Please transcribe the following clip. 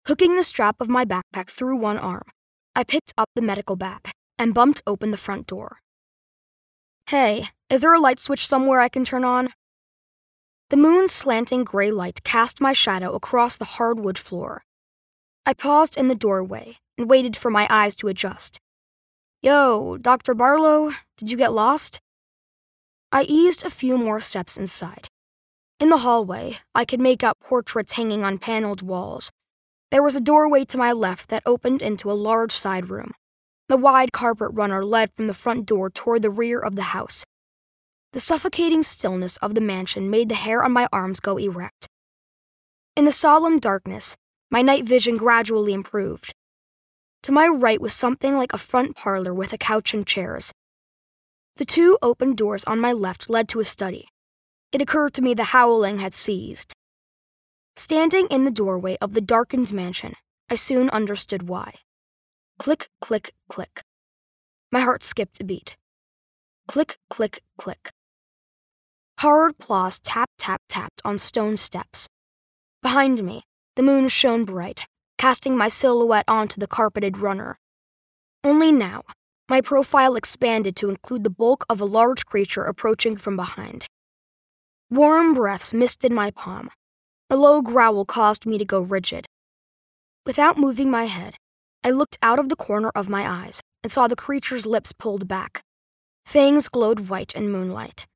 Hooking the strap of my backpack through one arm, I picked up the medical bag and bumped open the front door. Hey, is there a light switch somewhere I can turn on? The moon's slanting gray light cast my shadow across the hardwood floor. I paused in the doorway and waited for my eyes to adjust. Yo, Dr. Barlow, did you get lost? I eased a few more steps inside. In the hallway, I could make out portraits hanging on paneled walls. There was a doorway to my left that opened into a large side room. The wide carpet runner led from the front door toward the rear of the house. The suffocating stillness of the mansion made the hair on my arms go erect. In the solemn darkness, my night vision gradually improved. To my right was something like a front parlor with a couch and chairs. The two open doors on my left led to a study. It occurred to me the howling had ceased. Standing in the doorway of the darkened mansion, I soon understood why. Click, click, click. My heart skipped a beat. Click, click, click. Hard claws tapped on stone steps. Behind me, the moon shone bright, casting my silhouette onto the carpeted runner. Only now, my profile expanded to include the bulk of a large creature approaching from behind. Warm breaths misted my palm. A low growl caused me to go rigid. Without moving my head, I looked out of the corner of my eyes and saw the creature's lips pulled back. Fangs glowed white in moonlight.